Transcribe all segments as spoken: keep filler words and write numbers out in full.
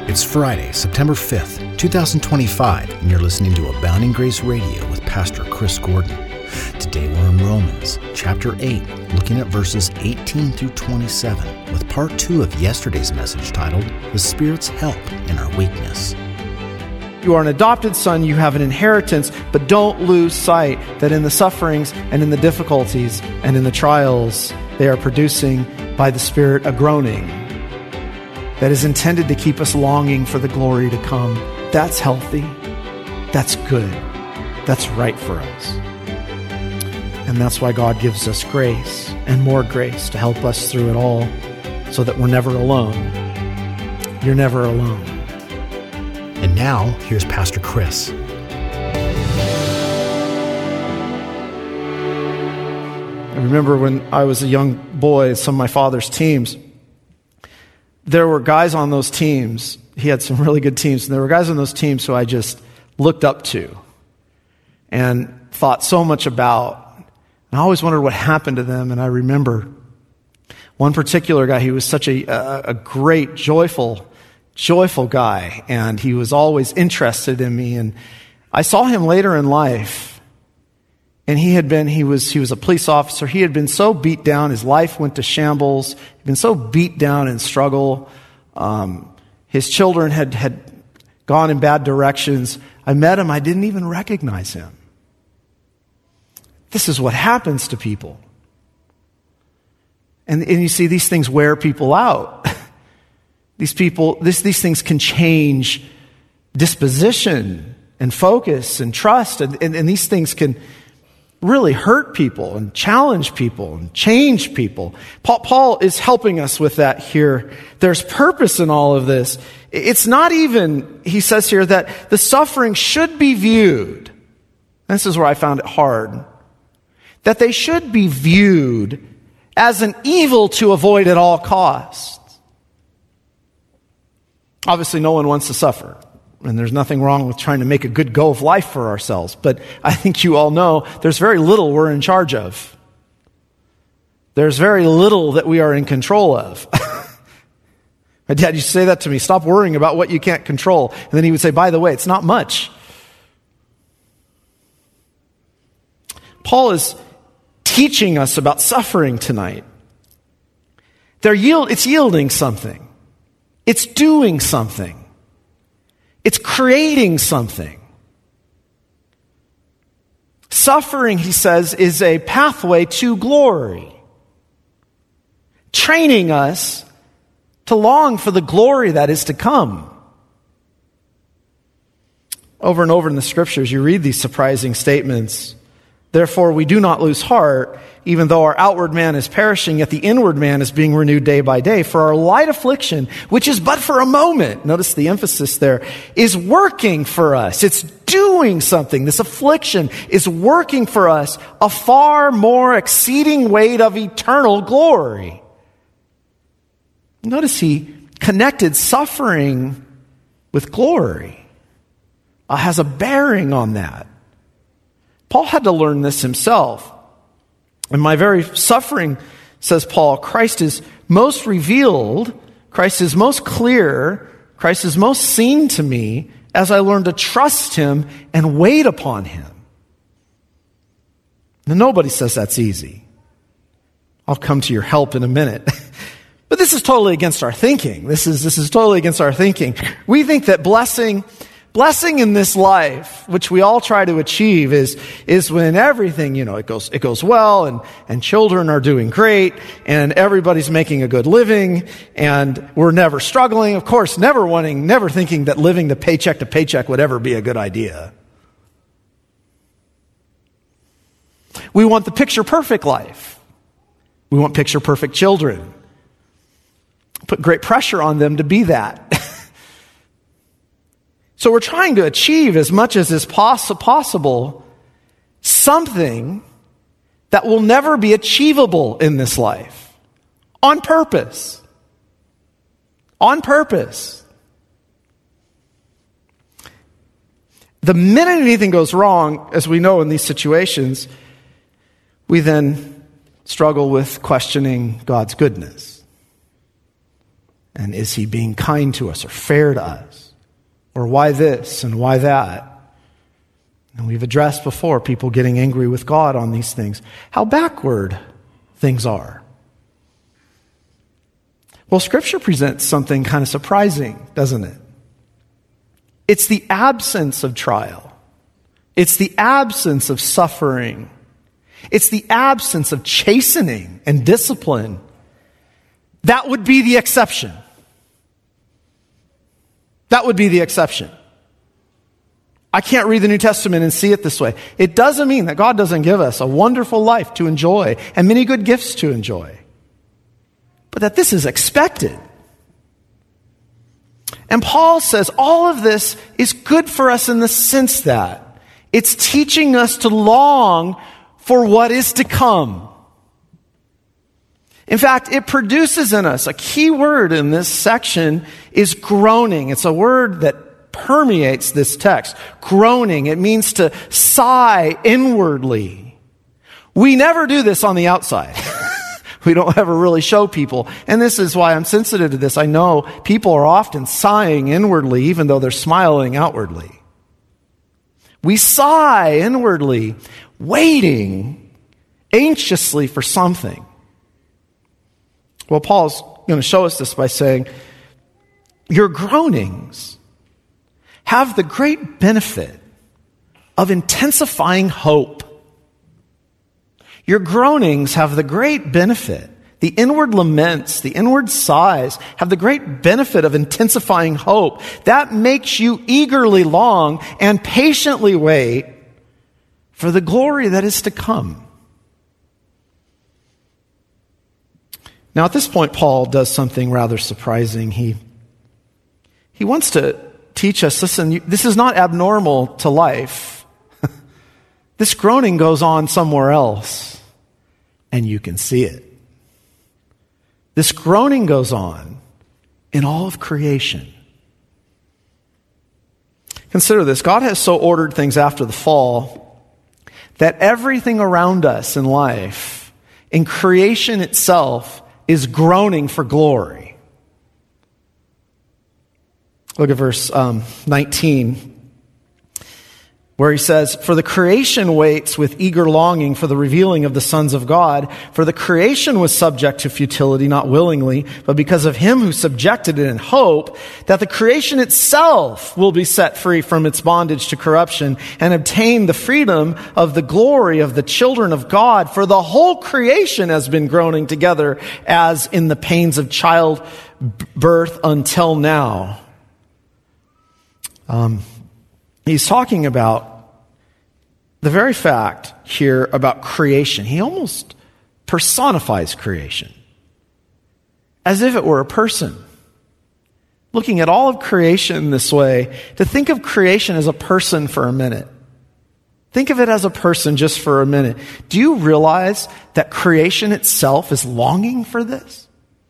It's Friday, September fifth, twenty twenty-five, and you're listening to Abounding Grace Radio with Pastor Chris Gordon. Today we're in Romans, chapter eight, looking at verses eighteen through twenty-seven, with part two of yesterday's message titled, The Spirit's Help in Our Weakness. You are an adopted son, you have an inheritance, but don't lose sight that in the sufferings and in the difficulties and in the trials, they are producing by the Spirit a groaning that is intended to keep us longing for the glory to come. That's healthy. That's good. That's right for us. And that's why God gives us grace and more grace to help us through it all so that we're never alone. You're never alone. And now, here's Pastor Chris. I remember when I was a young boy, some of my father's teams, there were guys on those teams. He had some really good teams, and there were guys on those teams who I just looked up to and thought so much about. And I always wondered what happened to them, and I remember one particular guy. He was such a, a, a great, joyful, joyful guy, and he was always interested in me. And I saw him later in life, and he had been, he was, he was a police officer. He had been so beat down, his life went to shambles. He'd been so beat down and struggle. Um, his children had, had gone in bad directions. I met him, I didn't even recognize him. This is what happens to people. And, and you see, these things wear people out. These people, this, these things can change disposition and focus and trust, and, and, and these things can really hurt people and challenge people and change people. Paul, Paul is helping us with that here. There's purpose in all of this. It's not even, he says here, that the suffering should be viewed. This is where I found it hard. That they should be viewed as an evil to avoid at all costs. Obviously, no one wants to suffer. And there's nothing wrong with trying to make a good go of life for ourselves. But I think you all know there's very little we're in charge of. There's very little that we are in control of. My dad used to say that to me, stop worrying about what you can't control. And then he would say, by the way, it's not much. Paul is teaching us about suffering tonight. They're yield, it's yielding something. It's doing something. It's creating something. Suffering, he says, is a pathway to glory, training us to long for the glory that is to come. Over and over in the scriptures, you read these surprising statements. Therefore, we do not lose heart, even though our outward man is perishing, yet the inward man is being renewed day by day. For our light affliction, which is but for a moment, notice the emphasis there, is working for us. It's doing something. This affliction is working for us a far more exceeding weight of eternal glory. Notice he connected suffering with glory. Uh, has a bearing on that. Paul had to learn this himself. In my very suffering, says Paul, Christ is most revealed, Christ is most clear, Christ is most seen to me as I learn to trust him and wait upon him. Now, nobody says that's easy. I'll come to your help in a minute. But this is totally against our thinking. This is, this is totally against our thinking. We think that blessing Blessing in this life, which we all try to achieve, is, is when everything, you know, it goes, it goes well, and, and children are doing great, and everybody's making a good living, and we're never struggling. Of course, never wanting, never thinking that living the paycheck to paycheck would ever be a good idea. We want the picture perfect life. We want picture perfect children. Put great pressure on them to be that. So we're trying to achieve as much as is poss- possible something that will never be achievable in this life. On purpose. On purpose. The minute anything goes wrong, as we know in these situations, we then struggle with questioning God's goodness. And is he being kind to us or fair to us? Or why this and why that? And we've addressed before people getting angry with God on these things. How backward things are. Well, Scripture presents something kind of surprising, doesn't it? It's the absence of trial. It's the absence of suffering. It's the absence of chastening and discipline. That would be the exception. That would be the exception. I can't read the New Testament and see it this way. It doesn't mean that God doesn't give us a wonderful life to enjoy and many good gifts to enjoy, but that this is expected. And Paul says all of this is good for us in the sense that it's teaching us to long for what is to come. In fact, it produces in us, a key word in this section is groaning. It's a word that permeates this text. Groaning, it means to sigh inwardly. We never do this on the outside. We don't ever really show people. And this is why I'm sensitive to this. I know people are often sighing inwardly even though they're smiling outwardly. We sigh inwardly, waiting anxiously for something. Well, Paul's going to show us this by saying, your groanings have the great benefit of intensifying hope. Your groanings have the great benefit, the inward laments, the inward sighs, have the great benefit of intensifying hope. That makes you eagerly long and patiently wait for the glory that is to come. Now, at this point, Paul does something rather surprising. He, he wants to teach us, listen, you, this is not abnormal to life. This groaning goes on somewhere else, and you can see it. This groaning goes on in all of creation. Consider this. God has so ordered things after the fall that everything around us in life, in creation itself, is groaning for glory. Look at verse um, nineteen, where he says, "For the creation waits with eager longing for the revealing of the sons of God. For the creation was subject to futility, not willingly, but because of him who subjected it in hope, that the creation itself will be set free from its bondage to corruption and obtain the freedom of the glory of the children of God. For the whole creation has been groaning together as in the pains of childbirth until now." Um, he's talking about the very fact here about creation. He almost personifies creation as if it were a person. Looking at all of creation this way, to think of creation as a person for a minute. Think of it as a person just for a minute. Do you realize that creation itself is longing for this?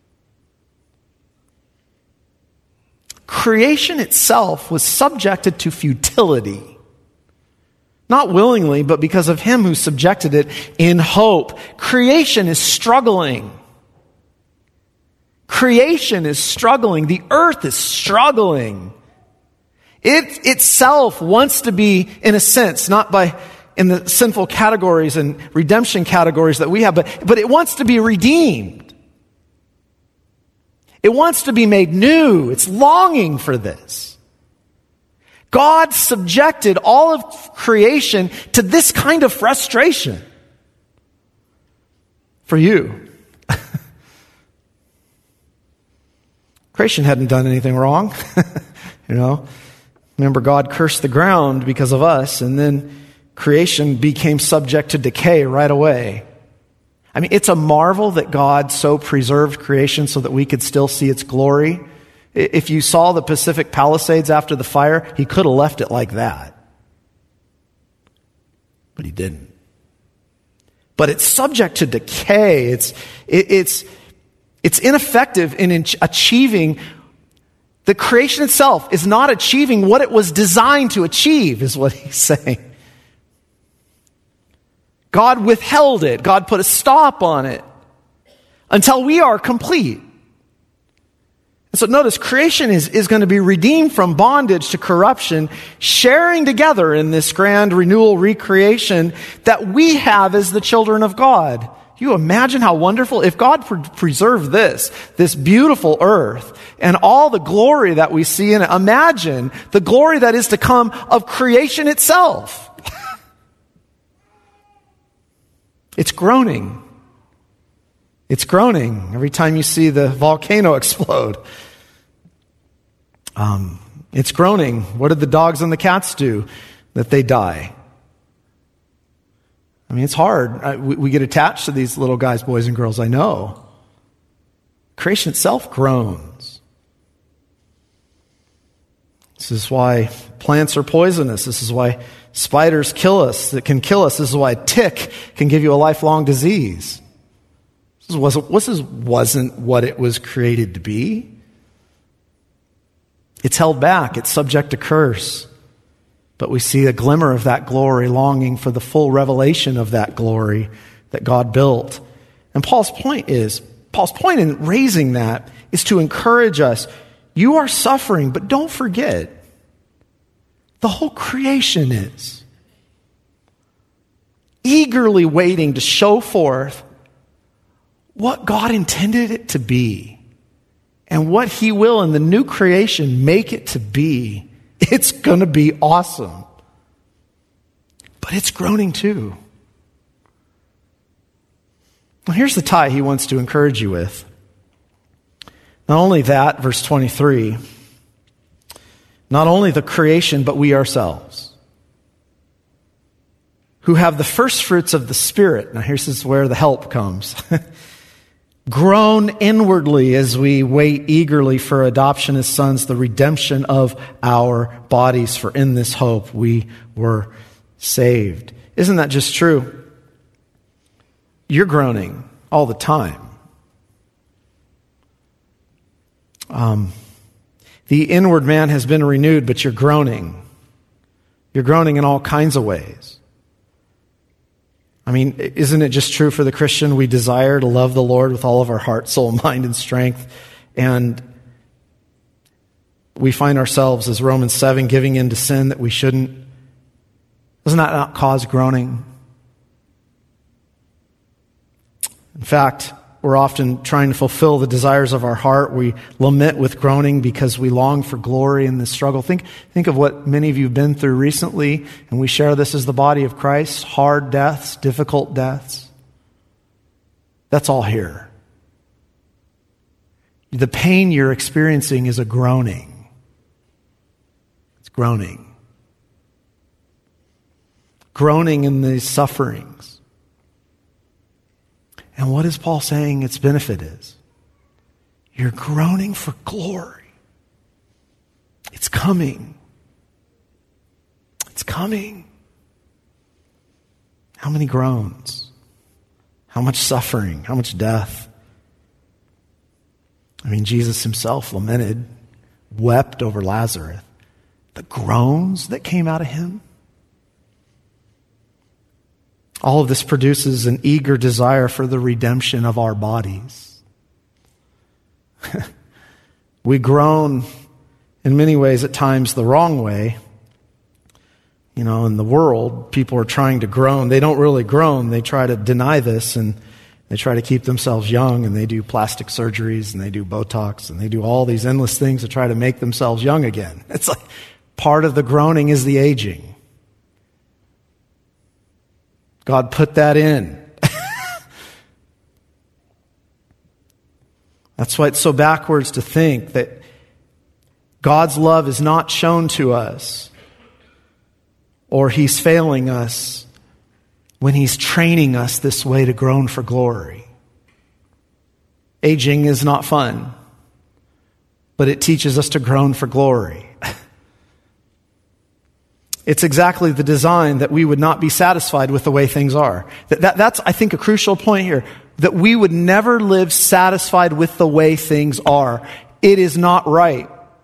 Creation itself was subjected to futility. Not willingly, but because of him who subjected it in hope. Creation is struggling. Creation is struggling. The earth is struggling. It itself wants to be, in a sense, not by in the sinful categories and redemption categories that we have, but, but it wants to be redeemed. It wants to be made new. It's longing for this. God subjected all of creation to this kind of frustration for you. Creation hadn't done anything wrong. You know, remember God cursed the ground because of us, and then creation became subject to decay right away. I mean, it's a marvel that God so preserved creation so that we could still see its glory. If you saw the Pacific Palisades after the fire, he could have left it like that. But he didn't. But it's subject to decay. It's, it, it's, it's ineffective in achieving. The creation itself is not achieving what it was designed to achieve, is what he's saying. God withheld it. God put a stop on it until we are complete. And so notice, creation is, is going to be redeemed from bondage to corruption, sharing together in this grand renewal, recreation that we have as the children of God. You imagine how wonderful, if God pre- preserved this, this beautiful earth, and all the glory that we see in it, imagine the glory that is to come of creation itself. It's groaning. It's groaning every time you see the volcano explode. Um, it's groaning. What did the dogs and the cats do? That they die. I mean, it's hard. I, we, we get attached to these little guys, boys and girls, I know. Creation itself groans. This is why plants are poisonous. This is why spiders kill us, that can kill us. This is why a tick can give you a lifelong disease. This wasn't, this wasn't what it was created to be. It's held back. It's subject to curse. But we see a glimmer of that glory, longing for the full revelation of that glory that God built. And Paul's point is, Paul's point in raising that is to encourage us. You are suffering, but don't forget, the whole creation is eagerly waiting to show forth what God intended it to be and what He will in the new creation make it to be. It's going to be awesome. But it's groaning too. Well, here's the tie he wants to encourage you with. Not only that, verse twenty-three, not only the creation, but we ourselves, who have the first fruits of the Spirit. Now here's where the help comes. Groan inwardly as we wait eagerly for adoption as sons, the redemption of our bodies. For in this hope we were saved. Isn't that just true? You're groaning all the time. Um, the inward man has been renewed, but you're groaning. You're groaning in all kinds of ways. I mean, isn't it just true for the Christian? We desire to love the Lord with all of our heart, soul, mind, and strength. And we find ourselves, as Romans seven, giving in to sin that we shouldn't. Doesn't that not cause groaning? In fact, we're often trying to fulfill the desires of our heart. We lament with groaning because we long for glory in this struggle. Think, think of what many of you have been through recently, and we share this as the body of Christ. Hard deaths, difficult deaths. That's all here. The pain you're experiencing is a groaning. It's groaning. Groaning in these sufferings. And what is Paul saying its benefit is? You're groaning for glory. It's coming. It's coming. How many groans? How much suffering? How much death? I mean, Jesus himself lamented, wept over Lazarus. The groans that came out of him. All of this produces an eager desire for the redemption of our bodies. We groan in many ways at times the wrong way. You know, in the world, people are trying to groan. They don't really groan. They try to deny this, and they try to keep themselves young, and they do plastic surgeries, and they do Botox, and they do all these endless things to try to make themselves young again. It's like part of the groaning is the aging. God put that in. That's why it's so backwards to think that God's love is not shown to us, or He's failing us when He's training us this way to groan for glory. Aging is not fun, but it teaches us to groan for glory. It's exactly the design that we would not be satisfied with the way things are. That, that, that's, I think, a crucial point here. That we would never live satisfied with the way things are. It is not right.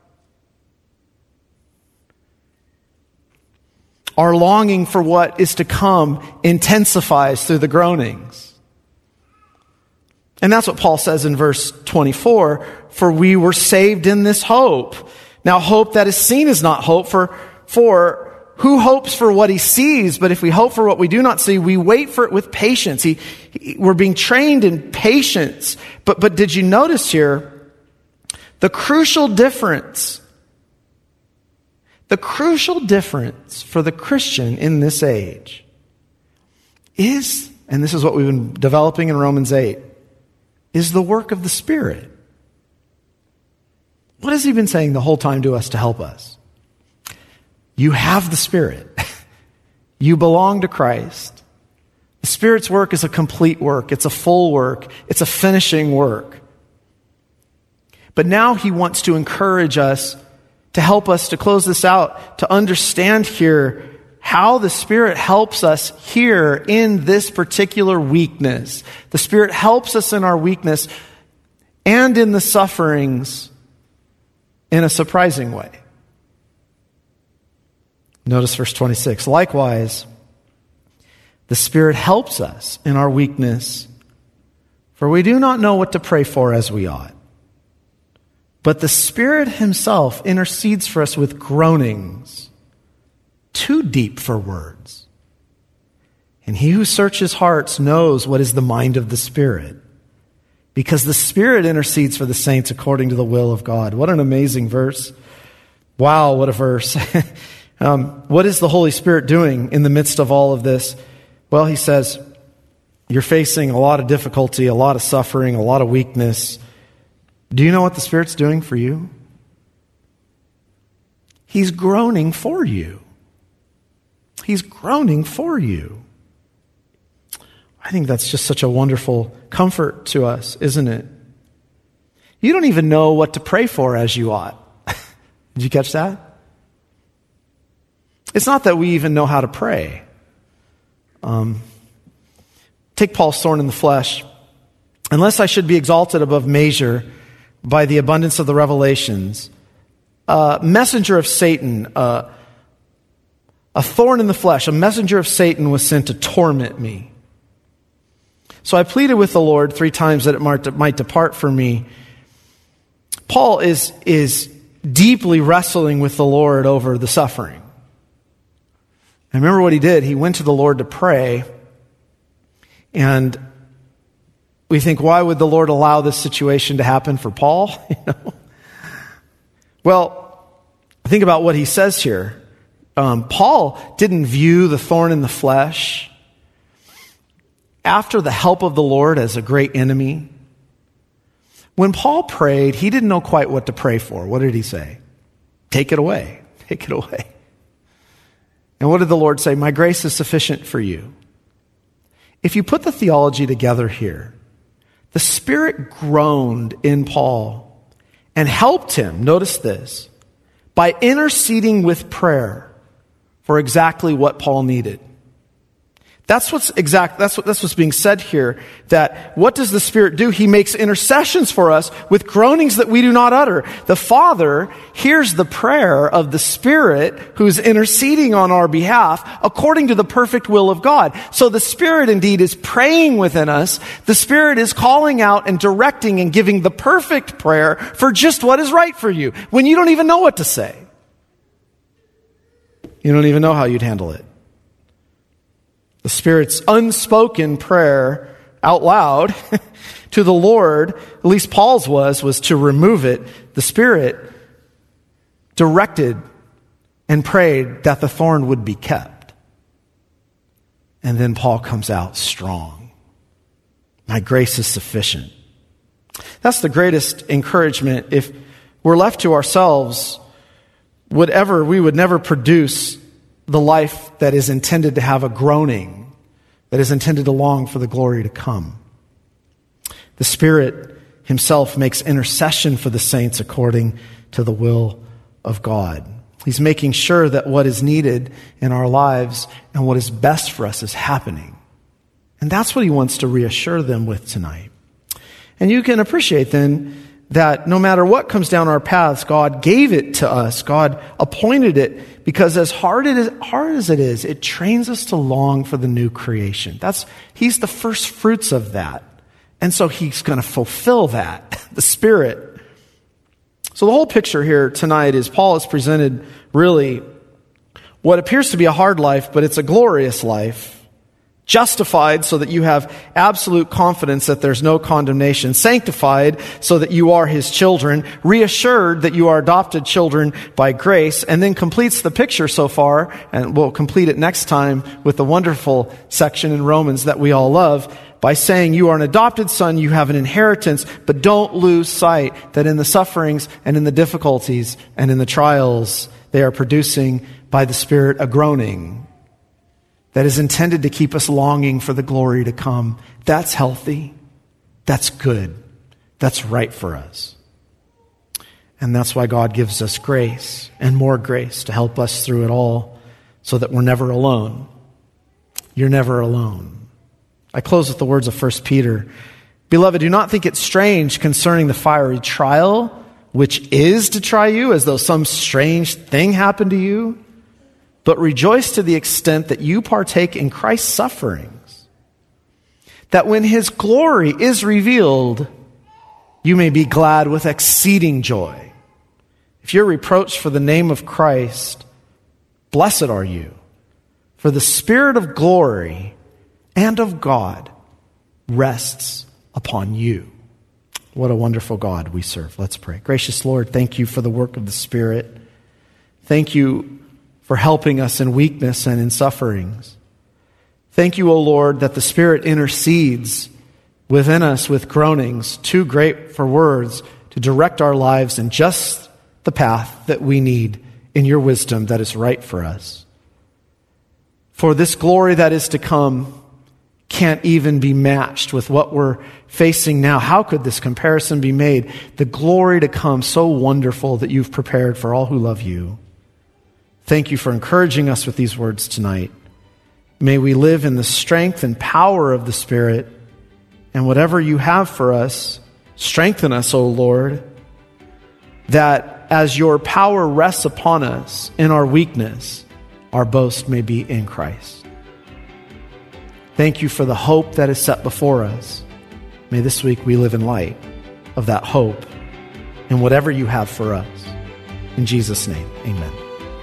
Our longing for what is to come intensifies through the groanings. And that's what Paul says in verse twenty-four, for we were saved in this hope. Now hope that is seen is not hope, for, for who hopes for what he sees? But if we hope for what we do not see, we wait for it with patience. He, he, we're being trained in patience. But, but did you notice here the crucial difference? The crucial difference for the Christian in this age is, and this is what we've been developing in Romans eight, is the work of the Spirit. What has he been saying the whole time to us to help us? You have the Spirit. You belong to Christ. The Spirit's work is a complete work. It's a full work. It's a finishing work. But now he wants to encourage us, to help us to close this out, to understand here how the Spirit helps us here in this particular weakness. The Spirit helps us in our weakness and in the sufferings in a surprising way. Notice verse twenty-six. Likewise, the Spirit helps us in our weakness, for we do not know what to pray for as we ought. But the Spirit himself intercedes for us with groanings too deep for words. And he who searches hearts knows what is the mind of the Spirit, because the Spirit intercedes for the saints according to the will of God. What an amazing verse. Wow, what a verse. um, what is the Holy Spirit doing in the midst of all of this? Well, he says, you're facing a lot of difficulty, a lot of suffering, a lot of weakness. Do you know what the Spirit's doing for you? He's groaning for you. He's groaning for you. I think that's just such a wonderful comfort to us, isn't it? You don't even know what to pray for as you ought. Did you catch that? It's not that we even know how to pray. Um, take Paul's thorn in the flesh. Unless I should be exalted above measure by the abundance of the revelations, a messenger of Satan, uh, a thorn in the flesh, a messenger of Satan was sent to torment me. So I pleaded with the Lord three times that it might, might depart from me. Paul is, is deeply wrestling with the Lord over the suffering. And remember what he did? He went to the Lord to pray. And we think, why would the Lord allow this situation to happen for Paul? You know? Well, think about what he says here. Um, Paul didn't view the thorn in the flesh after the help of the Lord as a great enemy. When Paul prayed, he didn't know quite what to pray for. What did he say? Take it away. Take it away. And what did the Lord say? My grace is sufficient for you. If you put the theology together here, the Spirit groaned in Paul and helped him, notice this, by interceding with prayer for exactly what Paul needed. That's what's exact, that's what, that's what's being said here, that what does the Spirit do? He makes intercessions for us with groanings that we do not utter. The Father hears the prayer of the Spirit who's interceding on our behalf according to the perfect will of God. So the Spirit indeed is praying within us. The Spirit is calling out and directing and giving the perfect prayer for just what is right for you when you don't even know what to say. You don't even know how you'd handle it. The Spirit's unspoken prayer out loud to the Lord, at least Paul's was, was to remove it. The Spirit directed and prayed that the thorn would be kept. And then Paul comes out strong. My grace is sufficient. That's the greatest encouragement. If we're left to ourselves, whatever, we would never produce the life that is intended to have a groaning, that is intended to long for the glory to come. The Spirit himself makes intercession for the saints according to the will of God. He's making sure that what is needed in our lives and what is best for us is happening. And that's what he wants to reassure them with tonight. And you can appreciate then that no matter what comes down our paths, God gave it to us. God appointed it because as hard, it is, hard as it is, it trains us to long for the new creation. That's, he's the first fruits of that. And so he's going to fulfill that, the Spirit. So the whole picture here tonight is Paul has presented really what appears to be a hard life, but it's a glorious life. Justified so that you have absolute confidence that there's no condemnation. Sanctified so that you are his children. Reassured that you are adopted children by grace. And then completes the picture so far, and we'll complete it next time with the wonderful section in Romans that we all love, by saying you are an adopted son, you have an inheritance, but don't lose sight that in the sufferings and in the difficulties and in the trials, they are producing by the Spirit a groaning that is intended to keep us longing for the glory to come. That's healthy. That's good. That's right for us. And that's why God gives us grace and more grace to help us through it all so that we're never alone. You're never alone. I close with the words of First Peter. Beloved, do not think it strange concerning the fiery trial, which is to try you as though some strange thing happened to you. But rejoice to the extent that you partake in Christ's sufferings, that when his glory is revealed, you may be glad with exceeding joy. If you're reproached for the name of Christ, blessed are you, for the Spirit of glory and of God rests upon you. What a wonderful God we serve. Let's pray. Gracious Lord, thank you for the work of the Spirit. Thank you for helping us in weakness and in sufferings. Thank you, O Lord, that the Spirit intercedes within us with groanings too great for words to direct our lives in just the path that we need in your wisdom that is right for us. For this glory that is to come can't even be matched with what we're facing now. How could this comparison be made? The glory to come, so wonderful that you've prepared for all who love you. Thank you for encouraging us with these words tonight. May we live in the strength and power of the Spirit, and whatever you have for us, strengthen us, O Lord, that as your power rests upon us in our weakness, our boast may be in Christ. Thank you for the hope that is set before us. May this week we live in light of that hope and whatever you have for us. In Jesus' name, amen.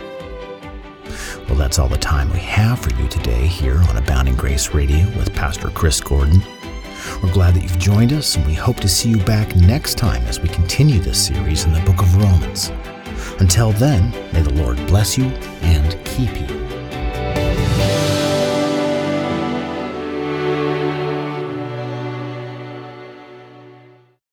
Well, that's all the time we have for you today here on Abounding Grace Radio with Pastor Chris Gordon. We're glad that you've joined us, and we hope to see you back next time as we continue this series in the book of Romans. Until then, may the Lord bless you and keep you.